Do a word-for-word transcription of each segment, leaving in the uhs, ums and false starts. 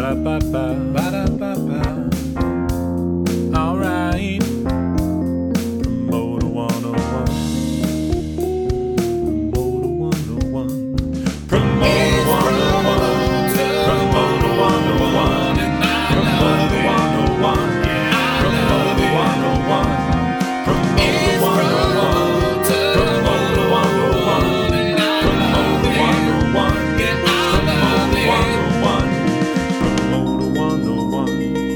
Ba-da-ba-ba, ba-da-ba-ba. All right. Promoter one oh one. Promoter one oh one. Promoter one oh one. Promoter one oh one. Promoter one oh one. Promoter one oh one. Promoter one oh one. Promoter one oh one. Promoter one oh one. Promoter one oh one. Promoter one oh one.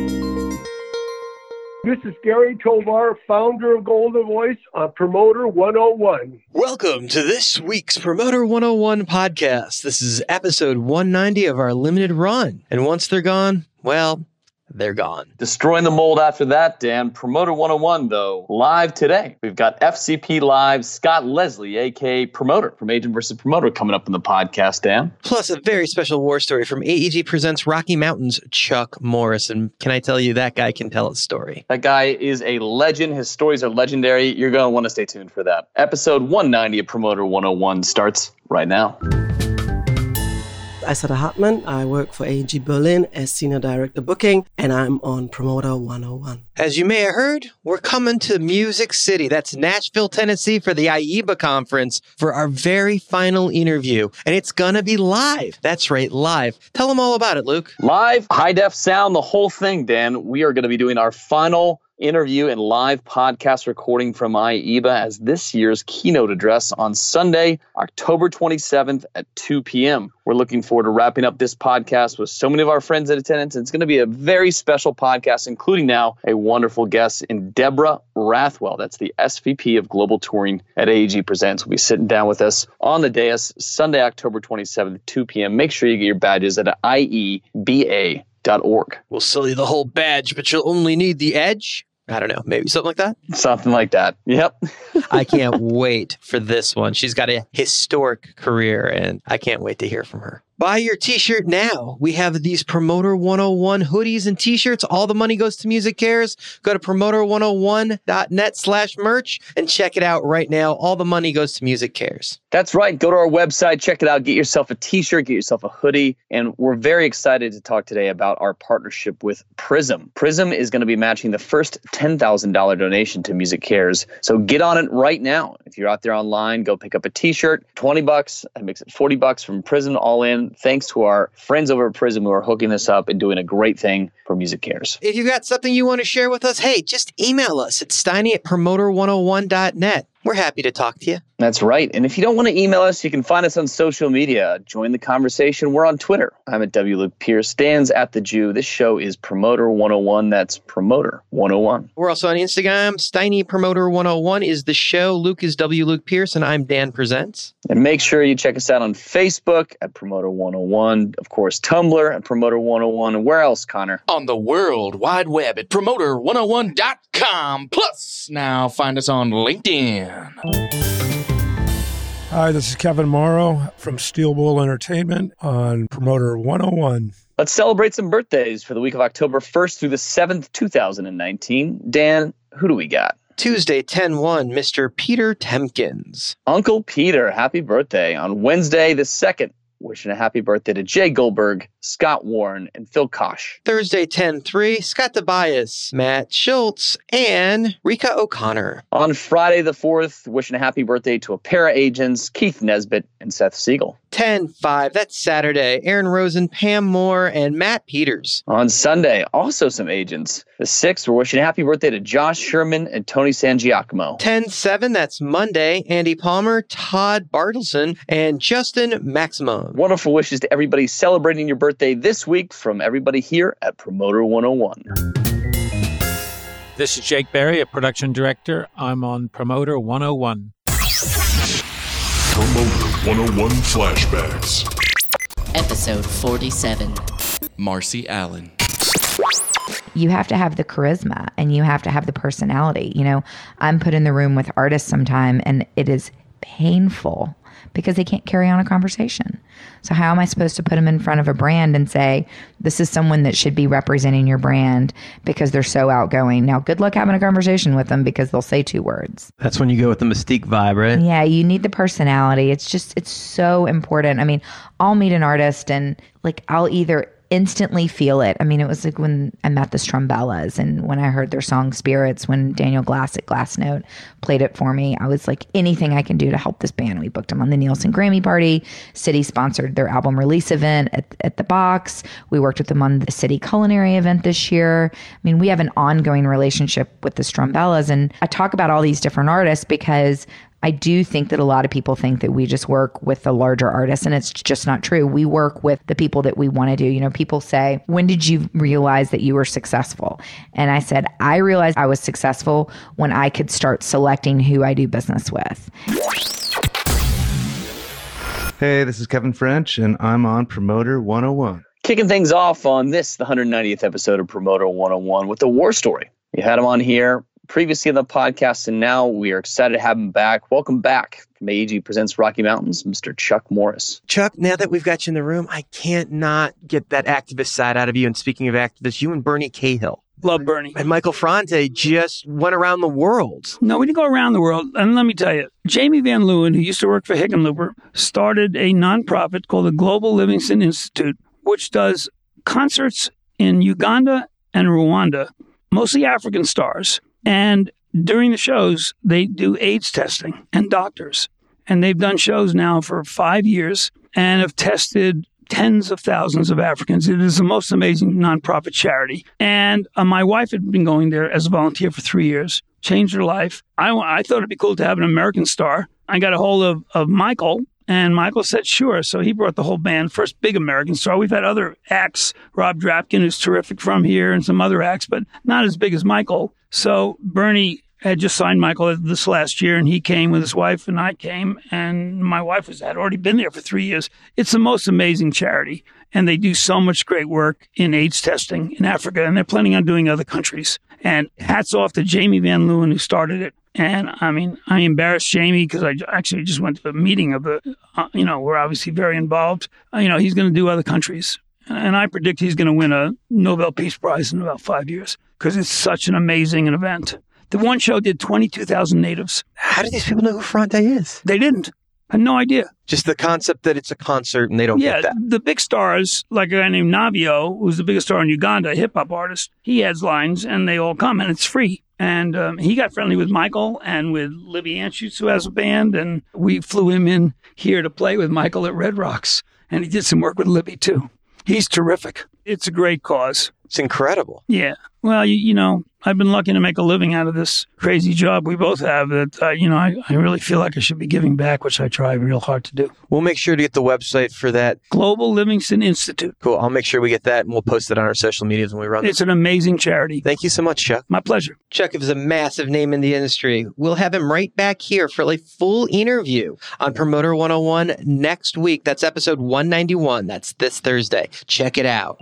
This is Gary Tovar, founder of Golden Voice on Promoter one oh one. Welcome to this week's Promoter one oh one podcast. This is episode one ninety of our limited run. And once they're gone, well, they're gone. Destroying the mold after that, Dan. Promoter one oh one, though, live today. We've got F C P Live, Scott Leslie, a k a. Promoter from Agent versus. Promoter, coming up in the podcast, Dan. Plus a very special war story from A E G Presents Rocky Mountains, Chuck Morris. And can I tell you, that guy can tell a story. That guy is a legend. His stories are legendary. You're going to want to stay tuned for that. Episode one ninety of Promoter one oh one starts right now. Isada Hartman. I work for A E G Berlin as Senior Director Booking, and I'm on Promoter one oh one. As you may have heard, we're coming to Music City. That's Nashville, Tennessee for the I E B A conference for our very final interview. And it's going to be live. That's right, live. Tell them all about it, Luke. Live, high-def sound, the whole thing, Dan. We are going to be doing our final interview and live podcast recording from I E B A as this year's keynote address on Sunday, October twenty-seventh at two p.m. We're looking forward to wrapping up this podcast with so many of our friends in attendance. It's going to be a very special podcast, including now a wonderful guest in Deborah Rathwell. That's the S V P of Global Touring at A E G Presents. Will be sitting down with us on the dais Sunday, October twenty-seventh at two p.m. Make sure you get your badges at I E B A dot org. We'll sell you the whole badge, but you'll only need the edge. I don't know, maybe something like that? Something like that. Yep. I can't wait for this one. She's got a historic career, and I can't wait to hear from her. Buy your t-shirt now. We have these Promoter one oh one hoodies and t-shirts. All the money goes to Music Cares. Go to promoter one oh one dot net slash merch and check it out right now. All the money goes to Music Cares. That's right. Go to our website, check it out, get yourself a t-shirt, get yourself a hoodie. And we're very excited to talk today about our partnership with Prism. Prism is going to be matching the first ten thousand dollars donation to Music Cares. So get on it right now. If you're out there online, go pick up a t-shirt, twenty bucks. That makes it forty bucks from Prism all in. Thanks to our friends over at Prism who are hooking this up and doing a great thing for Music Cares. If you've got something you want to share with us, hey, just email us at steiny at promoter one oh one dot net. We're happy to talk to you. That's right. And if you don't want to email us, you can find us on social media. Join the conversation. We're on Twitter. I'm at W. Luke Pierce. Dan's at The Jew. This show is Promoter one oh one. That's Promoter one oh one. We're also on Instagram. Steiny Promoter one oh one is the show. Luke is W. Luke Pierce, and I'm Dan Presents. And make sure you check us out on Facebook at Promoter one oh one. Of course, Tumblr at Promoter one oh one. And where else, Connor? On the World Wide Web at promoter one oh one dot com. Plus, now find us on LinkedIn. Hi, this is Kevin Morrow from Steel Bull Entertainment on Promoter one oh one. Let's celebrate some birthdays for the week of October first through the seventh, two thousand nineteen. Dan, who do we got? Tuesday, ten one, Mister Peter Temkins. Uncle Peter, happy birthday. On Wednesday, the second, wishing a happy birthday to Jay Goldberg, Scott Warren, and Phil Kosh. Thursday, ten three, Scott Tobias, Matt Schultz, and Rika O'Connor. On Friday the fourth, wishing a happy birthday to a pair of agents, Keith Nesbitt and Seth Siegel. ten five, that's Saturday, Aaron Rosen, Pam Moore, and Matt Peters. On Sunday, also some agents. The sixth, we're wishing a happy birthday to Josh Sherman and Tony Sangiacomo. ten seven, that's Monday, Andy Palmer, Todd Bartleson, and Justin Maximum. Wonderful wishes to everybody celebrating your birthday this week from everybody here at Promoter one oh one. This is Jake Berry, a production director. I'm on Promoter one oh one. Promoter one oh one Flashbacks. Episode forty-seven. Marcy Allen. You have to have the charisma and you have to have the personality. You know, I'm put in the room with artists sometime and it is painful because they can't carry on a conversation. So how am I supposed to put them in front of a brand and say, this is someone that should be representing your brand because they're so outgoing? Now, good luck having a conversation with them because they'll say two words. That's when you go with the mystique vibe, right? Yeah, you need the personality. It's just, it's so important. I mean, I'll meet an artist and like, I'll either instantly feel it. I mean, it was like when I met the Strumbellas and when I heard their song Spirits, when Daniel Glass at Glassnote played it for me, I was like, anything I can do to help this band. We booked them on the Nielsen Grammy Party. City sponsored their album release event at, at the Box. We worked with them on the City Culinary event this year. I mean, we have an ongoing relationship with the Strumbellas. And I talk about all these different artists because I do think that a lot of people think that we just work with the larger artists, and it's just not true. We work with the people that we want to do. You know, people say, when did you realize that you were successful? And I said, I realized I was successful when I could start selecting who I do business with. Hey, this is Kevin French, and I'm on Promoter one oh one. Kicking things off on this, the one hundred ninetieth episode of Promoter one oh one with the War Story. We had him on here previously in the podcast, and now we are excited to have him back. Welcome back from A E G Presents Rocky Mountains, Mister Chuck Morris. Chuck, now that we've got you in the room, I can't not get that activist side out of you. And speaking of activists, you and Bernie Cahill. Love Bernie. And Michael Franti just went around the world. No, we didn't go around the world. And let me tell you, Jamie Van Leeuwen, who used to work for Hickenlooper, started a nonprofit called the Global Livingston Institute, which does concerts in Uganda and Rwanda, mostly African stars. And during the shows, they do AIDS testing and doctors. And they've done shows now for five years and have tested tens of thousands of Africans. It is the most amazing nonprofit charity. And uh, my wife had been going there as a volunteer for three years, changed her life. I, I thought it'd be cool to have an American star. I got a hold of, of Michael, and Michael said, sure. So he brought the whole band, first big American star. We've had other acts, Rob Drapkin, who's terrific from here, and some other acts, but not as big as Michael. So Bernie had just signed Michael this last year, and he came with his wife, and I came, and my wife was had already been there for three years. It's the most amazing charity, and they do so much great work in AIDS testing in Africa, and they're planning on doing other countries. And hats off to Jamie Van Leeuwen, who started it. And I mean, I embarrassed Jamie because I actually just went to a meeting of the, uh, you know, we're obviously very involved. Uh, you know, he's going to do other countries. And I predict he's going to win a Nobel Peace Prize in about five years because it's such an amazing event. The one show did twenty-two thousand natives. How do these people know who Franti is? They didn't. I had no idea. Just the concept that it's a concert and they don't yeah, get that. The big stars, like a guy named Navio, who's the biggest star in Uganda, a hip-hop artist, he has lines and they all come and it's free. And um, he got friendly with Michael and with Libby Anschutz, who has a band, and we flew him in here to play with Michael at Red Rocks. And he did some work with Libby, too. He's terrific. It's a great cause. It's incredible. Yeah. Well, you, you know, I've been lucky to make a living out of this crazy job we both have that, uh, you know, I, I really feel like I should be giving back, which I try real hard to do. We'll make sure to get the website for that. Global Livingston Institute. Cool. I'll make sure we get that, and we'll post it on our social medias when we run It's them. an amazing charity. Thank you so much, Chuck. My pleasure. Chuck is a massive name in the industry. We'll have him right back here for a full interview on Promoter one oh one next week. That's episode one ninety-one. That's this Thursday. Check it out.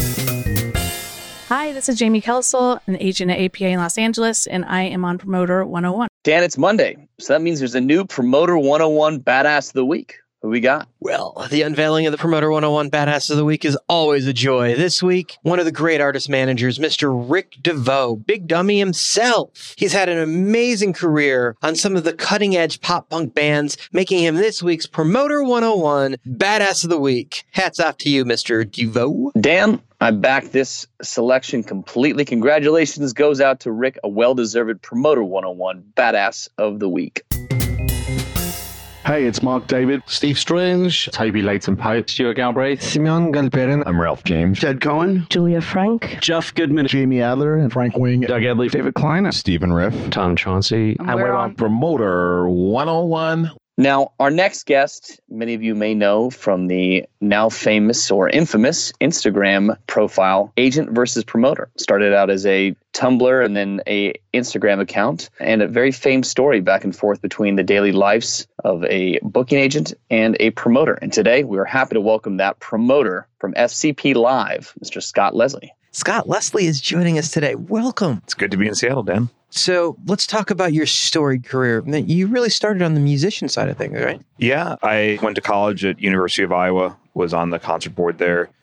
Hi, this is Jamie Kelsel, an agent at A P A in Los Angeles, and I am on Promoter one oh one. Dan, it's Monday, so that means there's a new Promoter one oh one Badass of the Week. Who we got? Well, the unveiling of the Promoter one oh one Badass of the Week is always a joy. This week, one of the great artist managers, Mister Rick DeVoe, Big Dummy himself. He's had an amazing career on some of the cutting-edge pop-punk bands, making him this week's Promoter one oh one Badass of the Week. Hats off to you, Mister DeVoe. Dan, I back this selection completely. Congratulations goes out to Rick, a well-deserved Promoter one oh one Badass of the Week. Hey, it's Mark David, Steve Strange, Toby Leighton Pope, Stuart Galbraith, Simeon Galperin, I'm Ralph James, Ted Cohen, Julia Frank, Jeff Goodman, Jamie Adler, and Frank Wing, Doug Edley, David Klein, Stephen Riff, Tom Chauncey, and we're on Promoter one oh one. Now, our next guest, many of you may know from the now famous or infamous Instagram profile, Agent versus Promoter. Started out as a Tumblr and then a Instagram account, and a very famed story back and forth between the daily lives of a booking agent and a promoter. And today, we are happy to welcome that promoter from F C P Live, Mister Scott Leslie. Scott Leslie is joining us today. Welcome. It's good to be in Seattle, Dan. So let's talk about your storied career. You really started on the musician side of things, right? Yeah, I went to college at University of Iowa, was on the concert board there,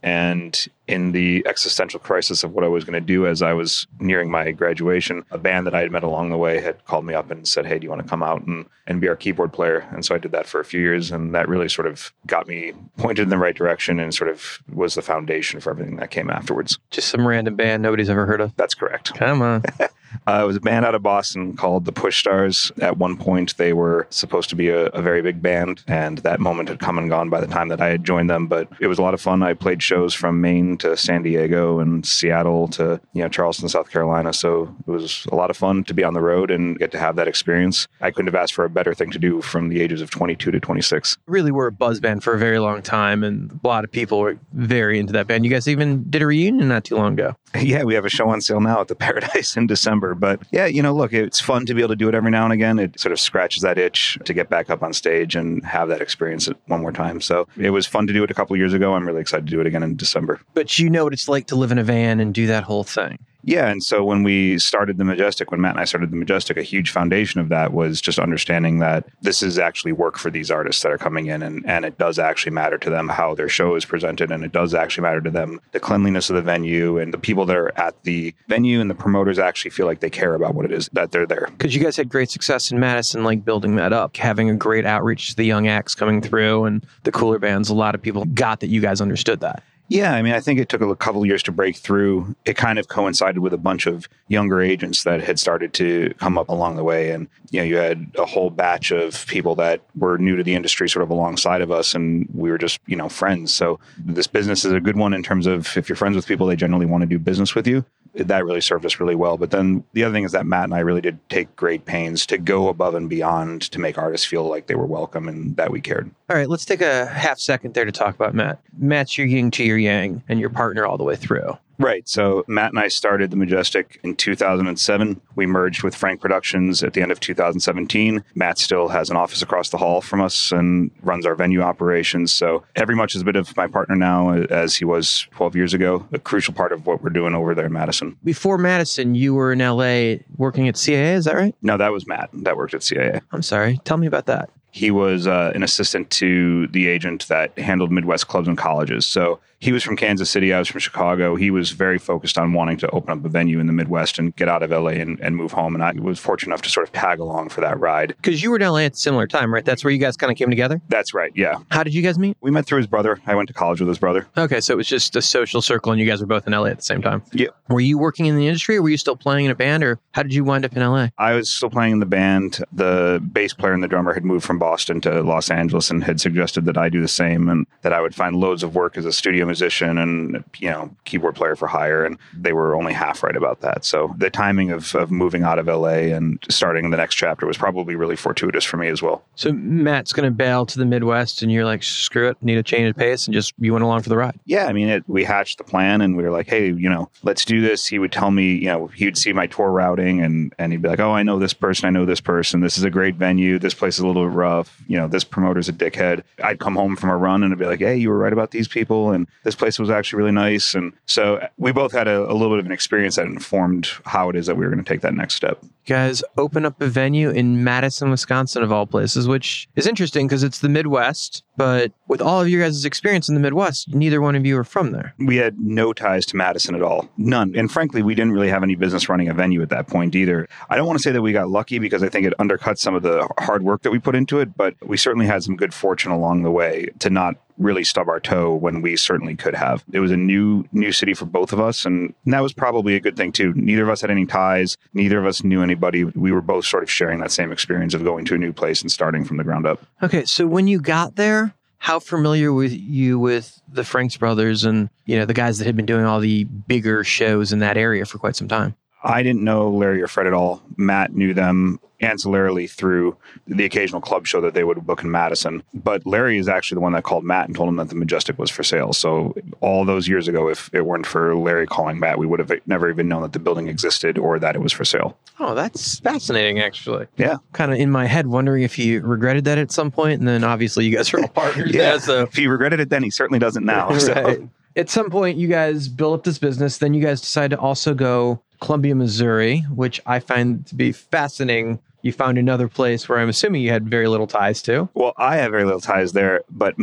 And in the existential crisis of what I was going to do as I was nearing my graduation, a band that I had met along the way had called me up and said, hey, do you want to come out and, and be our keyboard player? And so I did that for a few years, and that really sort of got me pointed in the right direction and sort of was the foundation for everything that came afterwards. Just some random band nobody's ever heard of? That's correct. Come on. Uh, it was a band out of Boston called the Push Stars. At one point, they were supposed to be a, a very big band, and that moment had come and gone by the time that I had joined them. But it was a lot of fun. I played shows from Maine to San Diego and Seattle to you know Charleston, South Carolina. So it was a lot of fun to be on the road and get to have that experience. I couldn't have asked for a better thing to do from the ages of twenty-two to twenty-six. Really were a buzz band for a very long time, and a lot of people were very into that band. You guys even did a reunion not too long ago. Yeah, we have a show on sale now at the Paradise in December. But yeah, you know, look, it's fun to be able to do it every now and again. It sort of scratches that itch to get back up on stage and have that experience one more time. So it was fun to do it a couple of years ago. I'm really excited to do it again in December. But you know what it's like to live in a van and do that whole thing. Yeah, and so when we started the Majestic, when Matt and I started the Majestic, a huge foundation of that was just understanding that this is actually work for these artists that are coming in, and, and it does actually matter to them how their show is presented, and it does actually matter to them the cleanliness of the venue, and the people that are at the venue and the promoters actually feel like they care about what it is that they're there. Because you guys had great success in Madison, like building that up, having a great outreach to the young acts coming through and the cooler bands. A lot of people got that you guys understood that. Yeah, I mean, I think it took a couple of years to break through. It kind of coincided with a bunch of younger agents that had started to come up along the way. And, you know, you had a whole batch of people that were new to the industry sort of alongside of us, and we were just, you know, friends. So this business is a good one in terms of if you're friends with people, they generally want to do business with you. That really served us really well. But then the other thing is that Matt and I really did take great pains to go above and beyond to make artists feel like they were welcome and that we cared. All right, let's take a half second there to talk about Matt. Matt's your yin to your yang and your partner all the way through. Right. So Matt and I started the Majestic in two thousand seven. We merged with Frank Productions at the end of two thousand seventeen. Matt still has an office across the hall from us and runs our venue operations. So every much is a bit of my partner now as he was twelve years ago, a crucial part of what we're doing over there in Madison. Before Madison, you were in L A working at C A A, is that right? No, that was Matt that worked at C A A. I'm sorry. Tell me about that. He was uh, an assistant to the agent that handled Midwest clubs and colleges. So he was from Kansas City. I was from Chicago. He was very focused on wanting to open up a venue in the Midwest and get out of L A and, and move home. And I was fortunate enough to sort of tag along for that ride. Because you were in L A at a similar time, right? That's where you guys kind of came together? That's right, yeah. How did you guys meet? We met through his brother. I went to college with his brother. Okay, so it was just a social circle and you guys were both in L A at the same time? Yeah. Were you working in the industry or were you still playing in a band, or how did you wind up in L A? I was still playing in the band. The bass player and the drummer had moved from Boston to Los Angeles and had suggested that I do the same and that I would find loads of work as a studio musician and, you know, keyboard player for hire. And they were only half right about that. So the timing of, of moving out of L A and starting the next chapter was probably really fortuitous for me as well. So Matt's going to bail to the Midwest and you're like, screw it, need a change of pace, and just you went along for the ride. Yeah, I mean, it, we hatched the plan and we were like, hey, you know, let's do this. He would tell me, you know, he would see my tour routing and, and he'd be like, oh, I know this person. I know this person. This is a great venue. This place is a little bit rough. You know, this promoter's a dickhead. I'd come home from a run and I'd be like, hey, you were right about these people. And this place was actually really nice. And so we both had a, a little bit of an experience that informed how it is that we were going to take that next step. You guys open up a venue in Madison, Wisconsin, of all places, which is interesting because it's the Midwest. But with all of your guys' experience in the Midwest, neither one of you are from there. We had no ties to Madison at all. None. And frankly, we didn't really have any business running a venue at that point either. I don't want to say that we got lucky because I think it undercuts some of the hard work that we put into it, but we certainly had some good fortune along the way to not really stub our toe when we certainly could have. It was a new new city for both of us, and that was probably a good thing too. Neither of us had any ties. Neither of us knew anybody. We were both sort of sharing that same experience of going to a new place and starting from the ground up. Okay, so when you got there, how familiar were you with the Franks brothers and, you know, the guys that had been doing all the bigger shows in that area for quite some time? I didn't know Larry or Fred at all. Matt knew them ancillarily through the occasional club show that they would book in Madison. But Larry is actually the one that called Matt and told him that the Majestic was for sale. So all those years ago, if it weren't for Larry calling Matt, we would have never even known that the building existed or that it was for sale. Oh, that's fascinating, actually. Yeah. Kind of in my head wondering if he regretted that at some point. And then obviously you guys are all partners. Yeah, now, so. If he regretted it then, he certainly doesn't now. Right. So. At some point, you guys built up this business. Then you guys decide to also go Columbia, Missouri, which I find to be fascinating. You found another place where I'm assuming you had very little ties to. Well, I have very little ties there, but Matt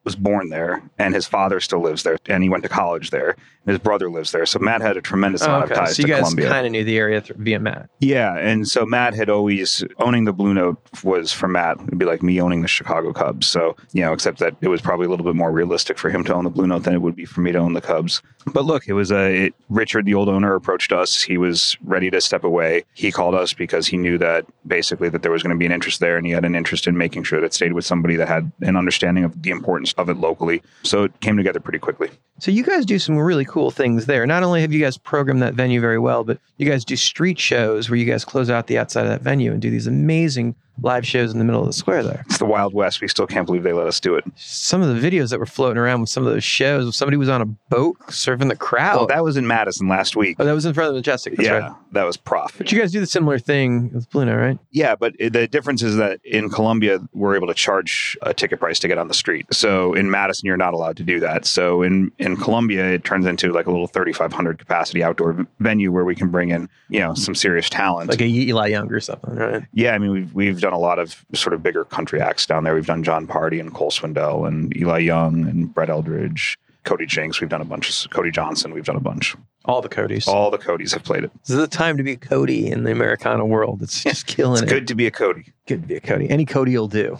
was born there, and his father still lives there, and he went to college there. And his brother lives there. So Matt had a tremendous Oh, amount of okay. ties So you to guys Columbia. kind of knew the area th- via Matt. Yeah, and so Matt had always, owning the Blue Note was for Matt. It'd be like me owning the Chicago Cubs. So, you know, except that it was probably a little bit more realistic for him to own the Blue Note than it would be for me to own the Cubs. But look, it was a, it, Richard, the old owner, approached us. He was ready to step away. He called us because he knew that basically that there was going to be an interest there, and he had an interest in making sure that it stayed with somebody that had an understanding of the importance of it locally. So it came together pretty quickly. So you guys do some really cool things there. Not only have you guys programmed that venue very well, but you guys do street shows where you guys close out the outside of that venue and do these amazing live shows in the middle of the square there. It's the Wild West. We still can't believe they let us do it. Some of the videos that were floating around with some of those shows, somebody was on a boat surfing the crowd. Well, that was in Madison last week. Oh, that was in front of the Majestic. That's yeah, right. that was Prof. But you guys do the similar thing with Blue Note, right? Yeah, but the difference is that in Columbia, we're able to charge a ticket price to get on the street. So in Madison, you're not allowed to do that. So in, in Columbia, it turns into like a little thirty-five hundred capacity outdoor venue where we can bring in, you know, some serious talent. Like a Eli Young or something, right? Yeah, I mean, we've, we've done a lot of sort of bigger country acts down there. We've done John Party and Cole Swindell and Eli Young and Brett Eldridge, Cody Jinks. We've done a bunch of Cody Johnson. We've done a bunch. All the Codys. All the Codys have played it. This is the time to be a Cody in the Americana world. It's just killing it's it. It's good to be a Cody. Good to be a Cody. Any Cody will do.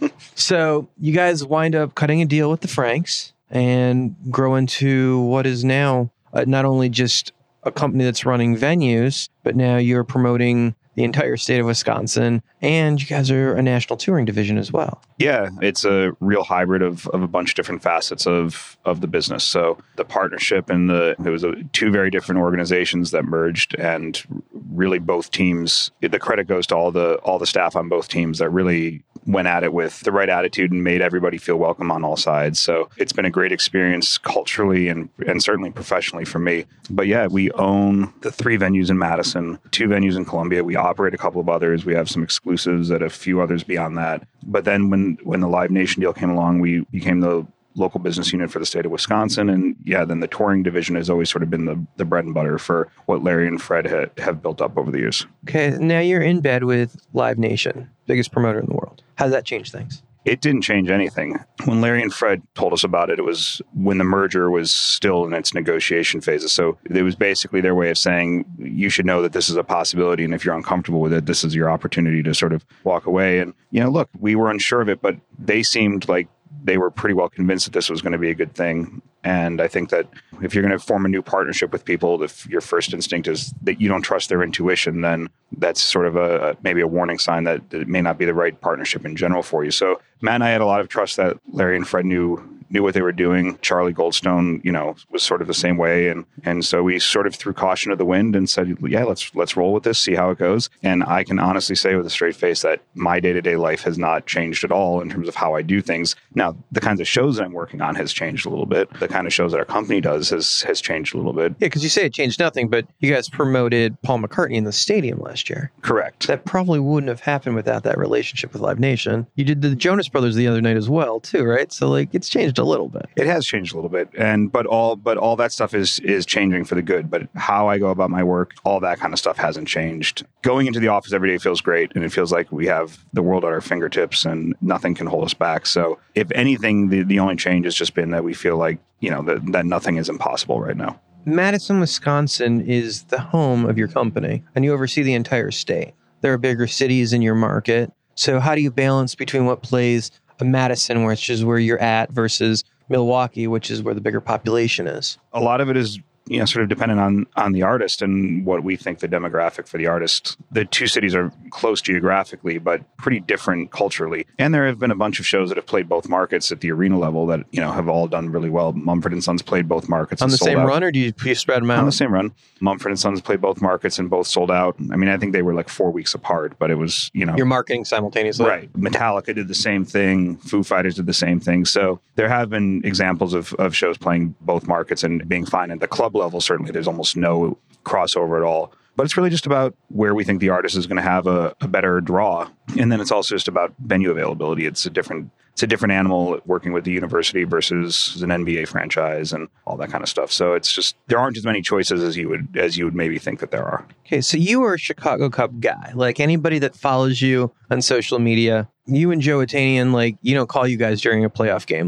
So you guys wind up cutting a deal with the Franks and grow into what is now uh, not only just a company that's running venues, but now you're promoting the entire state of Wisconsin, and you guys are a national touring division as well. Yeah, it's a real hybrid of, of a bunch of different facets of, of the business. So the partnership and the, it was a, two very different organizations that merged, and really both teams, the credit goes to all the, all the staff on both teams that really went at it with the right attitude and made everybody feel welcome on all sides. So it's been a great experience culturally and, and certainly professionally for me. But yeah, we own the three venues in Madison, two venues in Columbia. We operate a couple of others. We have some exclusives at a few others beyond that. But then when, when the Live Nation deal came along, we became the local business unit for the state of Wisconsin. And yeah, then the touring division has always sort of been the, the bread and butter for what Larry and Fred ha- have built up over the years. Okay, now you're in bed with Live Nation, biggest promoter in the world. How does that change things? It didn't change anything. When Larry and Fred told us about it, it was when the merger was still in its negotiation phases. So it was basically their way of saying, you should know that this is a possibility. And if you're uncomfortable with it, this is your opportunity to sort of walk away. And, you know, look, we were unsure of it, but they seemed like they were pretty well convinced that this was going to be a good thing. And I think that if you're going to form a new partnership with people, if your first instinct is that you don't trust their intuition, then that's sort of a maybe a warning sign that, that it may not be the right partnership in general for you. So Matt and I had a lot of trust that Larry and Fred knew knew what they were doing. Charlie Goldstone, you know, was sort of the same way. And and so we sort of threw caution to the wind and said, yeah, let's let's roll with this, see how it goes. And I can honestly say with a straight face that my day-to-day life has not changed at all in terms of how I do things. Now, the kinds of shows that I'm working on has changed a little bit. The kind of shows that our company does has has changed a little bit. Yeah, because you say it changed nothing, but you guys promoted Paul McCartney in the stadium last year. Correct. That probably wouldn't have happened without that relationship with Live Nation. You did the Jonas Brothers the other night as well, too, right? So, like, it's changed a little bit. It has changed a little bit, and but all but all that stuff is is changing for the good. But how I go about my work, all that kind of stuff hasn't changed. Going into the office every day feels great, and it feels like we have the world at our fingertips, and nothing can hold us back. So, if anything, the, the only change has just been that we feel like, you know, that, that nothing is impossible right now. Madison, Wisconsin is the home of your company, and you oversee the entire state. There are bigger cities in your market. So how do you balance between what plays a Madison, which is where you're at, versus Milwaukee, which is where the bigger population is? A lot of it is, you know, sort of dependent on on the artist and what we think the demographic for the artist. The two cities are close geographically, but pretty different culturally. And there have been a bunch of shows that have played both markets at the arena level that, you know, have all done really well. Mumford and Sons played both markets on and the sold same out. run, or do you, do you spread them out? On the same run. Mumford and Sons played both markets and both sold out. I mean, I think they were like four weeks apart, but it was, you know. You're marketing simultaneously. Right. Metallica did the same thing. Foo Fighters did the same thing. So there have been examples of, of shows playing both markets and being fine. At the club level, certainly there's almost no crossover at all. But it's really just about where we think the artist is going to have a, a better draw. And then it's also just about venue availability. It's a different it's a different animal working with the university versus an N B A franchise and all that kind of stuff. So it's just, there aren't as many choices as you would as you would maybe think that there are. Okay, so you are a Chicago Cub guy. Like anybody that follows you on social media, you and Joe Attanian, like, you don't call you guys during a playoff game. Like,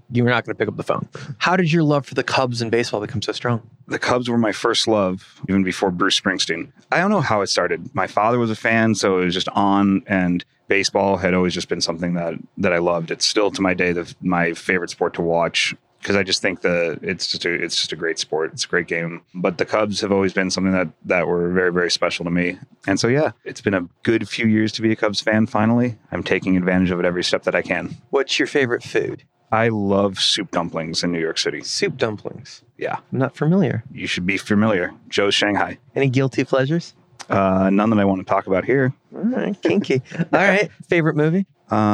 you're not going to pick up the phone. How did your love for the Cubs and baseball become so strong? The Cubs were my first love, even before Bruce Springsteen. I don't know how it started. My father was a fan, so it was just on, and baseball had always just been something that, that I loved. It's still, to my day, the, my favorite sport to watch, because I just think the it's just a, it's just a great sport. It's a great game. But the Cubs have always been something that, that were very, very special to me. And so, yeah, it's been a good few years to be a Cubs fan, finally. I'm taking advantage of it every step that I can. What's your favorite food? I love soup dumplings in New York City. Soup dumplings? Yeah. I'm not familiar. You should be familiar. Joe's Shanghai. Any guilty pleasures? Uh, none that I want to talk about here. All right, kinky. All right, favorite movie?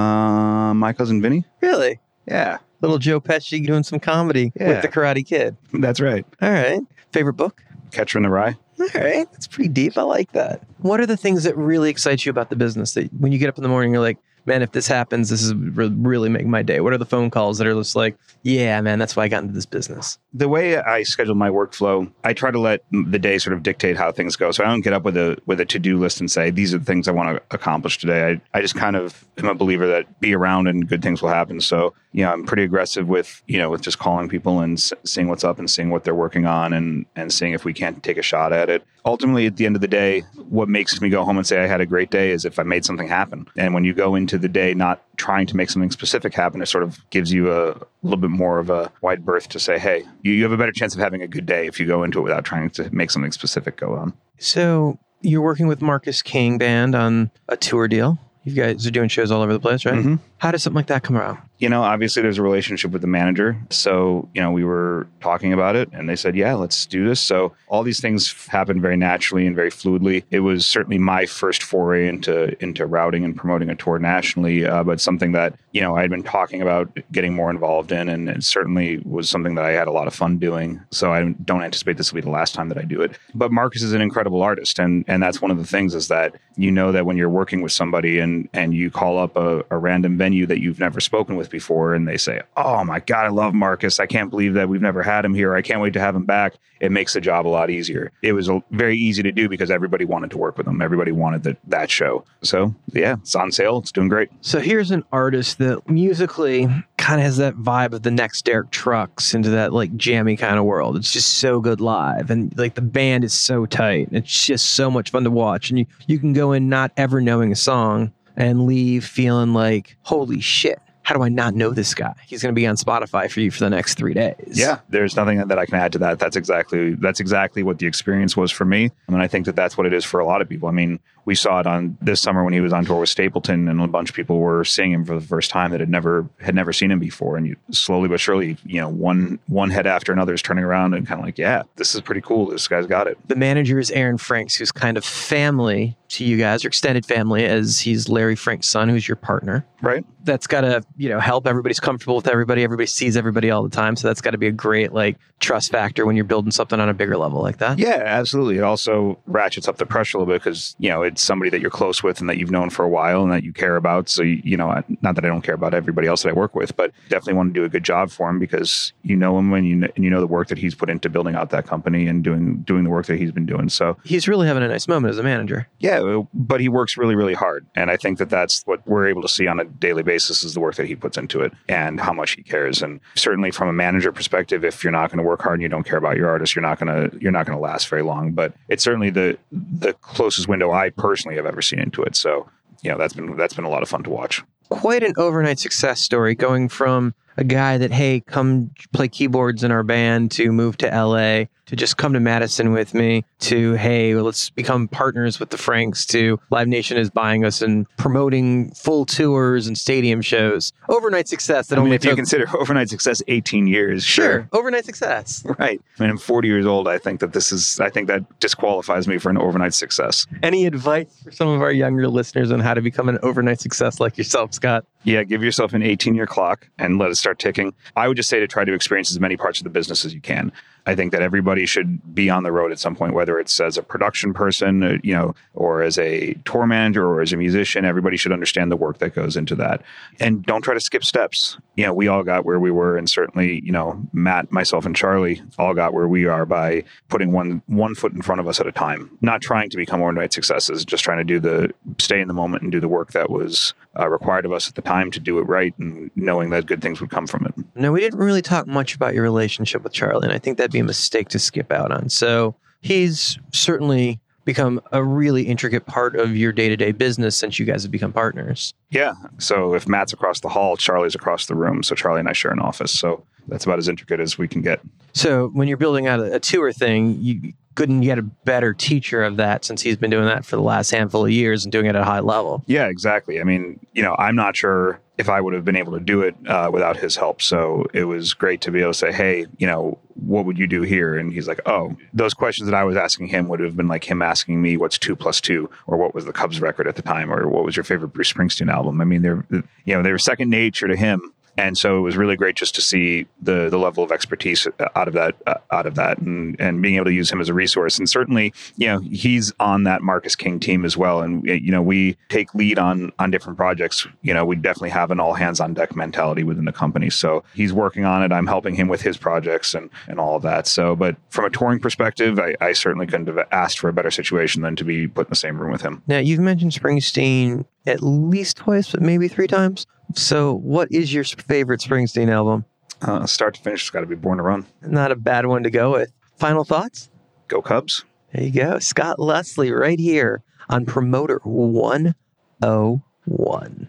Uh, My Cousin Vinny. Really? Yeah. Little Joe Pesci doing some comedy Yeah. with the Karate Kid. That's right. All right. Favorite book? Catcher in the Rye. All right. That's pretty deep. I like that. What are the things that really excite you about the business that when you get up in the morning, you're like, man, if this happens, this is re- really make my day? What are the phone calls that are just like, yeah, man, that's why I got into this business? The way I schedule my workflow, I try to let the day sort of dictate how things go. So I don't get up with a with a to-do list and say, these are the things I want to accomplish today. I, I just kind of am a believer that be around and good things will happen. So, you know, I'm pretty aggressive with, you know, with just calling people and s- seeing what's up and seeing what they're working on and, and seeing if we can't take a shot at it. Ultimately, at the end of the day, what makes me go home and say I had a great day is if I made something happen. And when you go into the day not trying to make something specific happen, it sort of gives you a little bit more of a wide berth to say, hey, you, you have a better chance of having a good day if you go into it without trying to make something specific go on. So you're working with Marcus King Band on a tour deal. You guys are doing shows all over the place, right? Mm-hmm. How does something like that come around? You know, obviously there's a relationship with the manager. So, you know, we were talking about it and they said, yeah, let's do this. So all these things happen very naturally and very fluidly. It was certainly my first foray into into routing and promoting a tour nationally, uh, but something that, you know, I had been talking about getting more involved in, and it certainly was something that I had a lot of fun doing. So I don't anticipate this will be the last time that I do it. But Marcus is an incredible artist. And and that's one of the things is that, you know, that when you're working with somebody and, and you call up a, a random venue that you've never spoken with before and they say, oh my God, I love Marcus. I can't believe that we've never had him here. I can't wait to have him back. It makes the job a lot easier. It was a, very easy to do because everybody wanted to work with him. Everybody wanted the, that show. So yeah, it's on sale. It's doing great. So here's an artist that musically kind of has that vibe of the next Derek Trucks into that like jammy kind of world. It's just so good live. And like the band is so tight. It's just so much fun to watch. And you, you can go in not ever knowing a song and leave feeling like, holy shit, how do I not know this guy? He's going to be on Spotify for you for the next three days. Yeah, there's nothing that I can add to that. That's exactly that's exactly what the experience was for me. And I think that that's what it is for a lot of people. I mean, we saw it on this summer when he was on tour with Stapleton, and a bunch of people were seeing him for the first time that had never had never seen him before. And you slowly but surely, you know, one one head after another is turning around and kind of like, yeah, this is pretty cool. This guy's got it. The manager is Aaron Franks, who's kind of family to you guys, or extended family, as he's Larry Frank's son, who's your partner. Right. That's got to, you know, help. Everybody's comfortable with everybody. Everybody sees everybody all the time. So that's got to be a great, like, trust factor when you're building something on a bigger level like that. Yeah, absolutely. It also ratchets up the pressure a little bit because, you know, it's somebody that you're close with and that you've known for a while and that you care about. So, you, you know, not that I don't care about everybody else that I work with, but definitely want to do a good job for him because you know him and you know, and you know the work that he's put into building out that company and doing doing the work that he's been doing. So he's really having a nice moment as a manager. Yeah, but he works really, really hard. And I think that that's what we're able to see on a daily basis is the work that he puts into it and how much he cares. And certainly from a manager perspective, if you're not going to work hard and you don't care about your artist, you're not going to you're not going to last very long. But it's certainly the the closest window I personally have ever seen into it. So, you know, that's been that's been a lot of fun to watch. Quite an overnight success story, going from a guy that, hey, come play keyboards in our band, to move to L A, to just come to Madison with me, to, hey, well, let's become partners with the Franks, to Live Nation is buying us and promoting full tours and stadium shows. Overnight success. That I mean, only if took... you consider overnight success eighteen years. Sure. Sure. Overnight success. Right. I mean, I'm forty years old. I think that this is, I think that disqualifies me for an overnight success. Any advice for some of our younger listeners on how to become an overnight success like yourself, Scott? Yeah, give yourself an eighteen-year clock and let it start ticking. I would just say to try to experience as many parts of the business as you can. I think that everybody should be on the road at some point, whether it's as a production person, uh, you know, or as a tour manager or as a musician. Everybody should understand the work that goes into that. And don't try to skip steps. You know, we all got where we were, and certainly, you know, Matt, myself, and Charlie all got where we are by putting one one foot in front of us at a time, not trying to become overnight successes, just trying to do the stay in the moment and do the work that was uh, required of us at the time to do it right, and knowing that good things would come from it. No, we didn't really talk much about your relationship with Charlie, and I think that'd be a mistake to skip out on. So he's certainly become a really intricate part of your day-to-day business since you guys have become partners. Yeah. So if Matt's across the hall, Charlie's across the room. So Charlie and I share an office. So that's about as intricate as we can get. So when you're building out a, a tour thing, you couldn't get a better teacher of that, since he's been doing that for the last handful of years and doing it at a high level. Yeah, exactly. I mean, you know, I'm not sure if I would have been able to do it uh, without his help. So it was great to be able to say, hey, you know, what would you do here? And he's like, oh, those questions that I was asking him would have been like him asking me what's two plus two, or what was the Cubs record at the time, or what was your favorite Bruce Springsteen album? I mean, they're, you know, they were second nature to him. And so it was really great just to see the the level of expertise out of that, uh, out of that, and and being able to use him as a resource. And certainly, you know, he's on that Marcus King team as well. And you know, we take lead on on different projects. You know, we definitely have an all hands on deck mentality within the company. So he's working on it. I'm helping him with his projects and and all of that. So, but from a touring perspective, I, I certainly couldn't have asked for a better situation than to be put in the same room with him. Now, you've mentioned Springsteen at least twice, but maybe three times. So what is your favorite Springsteen album? Uh, start to finish, it's got to be Born to Run. Not a bad one to go with. Final thoughts? Go Cubs. There you go. Scott Leslie right here on Promoter one oh one.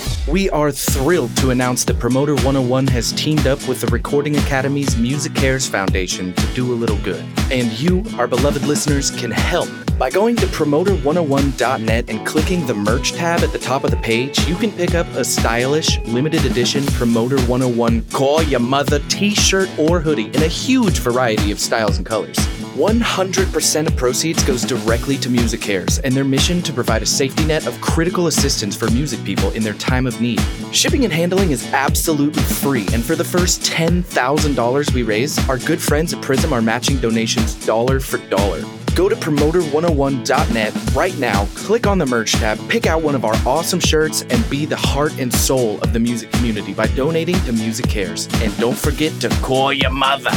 We are thrilled to announce that Promoter one oh one has teamed up with the Recording Academy's MusiCares Foundation to do a little good. And you, our beloved listeners, can help. By going to promoter one oh one dot net and clicking the merch tab at the top of the page, you can pick up a stylish, limited edition Promoter one oh one Call Ya Mother t-shirt or hoodie in a huge variety of styles and colors. one hundred percent of proceeds goes directly to MusiCares and their mission to provide a safety net of critical assistance for music people in their time of need. Shipping and handling is absolutely free, and for the first ten thousand dollars we raise, our good friends at Prism are matching donations dollar for dollar. Go to promoter one oh one dot net right now, click on the merch tab, pick out one of our awesome shirts, and be the heart and soul of the music community by donating to MusiCares. And don't forget to call your mother.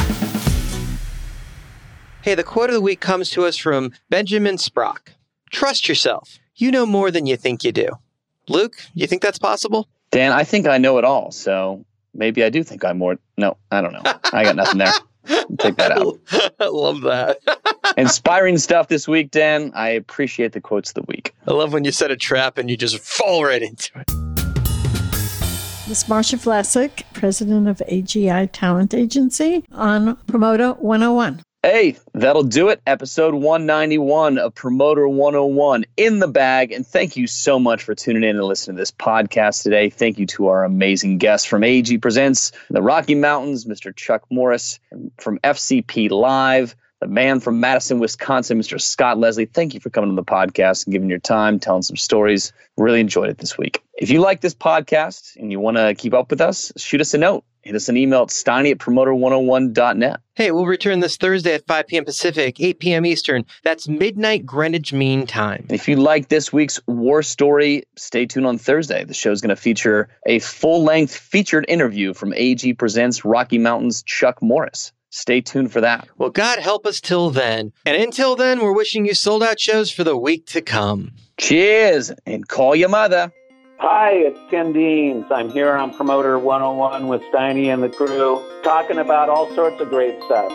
Hey, the quote of the week comes to us from Benjamin Sprock. Trust yourself. You know more than you think you do. Luke, you think that's possible? Dan, I think I know it all, so maybe I do think I'm more... No, I don't know. I got nothing there. Take that out. I love that. Inspiring stuff this week, Dan. I appreciate the quotes of the week. I love when you set a trap and you just fall right into it. This is Marcia Vlasic, president of A G I Talent Agency on Promoter one oh one. Hey, that'll do it. Episode one ninety-one of Promoter one oh one in the bag. And thank you so much for tuning in and listening to this podcast today. Thank you to our amazing guests from A G Presents, the Rocky Mountains, Mister Chuck Morris, from F C P Live, the man from Madison, Wisconsin, Mister Scott Leslie. Thank you for coming on the podcast and giving your time, telling some stories. Really enjoyed it this week. If you like this podcast and you want to keep up with us, shoot us a note. Hit us an email at steiny at promoter one oh one dot net. Hey, we'll return this Thursday at five p.m. Pacific, eight p.m. Eastern. That's midnight Greenwich Mean Time. If you like this week's war story, stay tuned on Thursday. The show is going to feature a full-length featured interview from A G Presents Rocky Mountains Chuck Morris. Stay tuned for that. Well, God help us till then. And until then, we're wishing you sold-out shows for the week to come. Cheers, and call your mother. Hi, it's Ken Deans. I'm here on Promoter one oh one with Steiny and the crew, talking about all sorts of great stuff.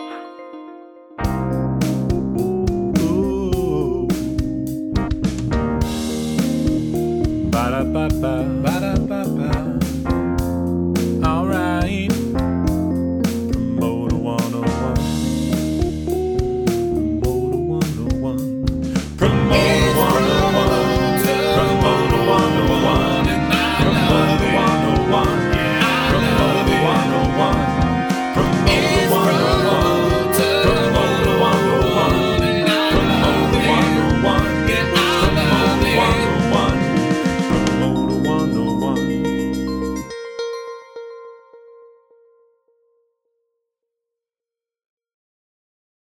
Ba-da-ba-ba, ba-da-ba-ba. All right. Promoter one oh one. Promoter one oh one. Promoter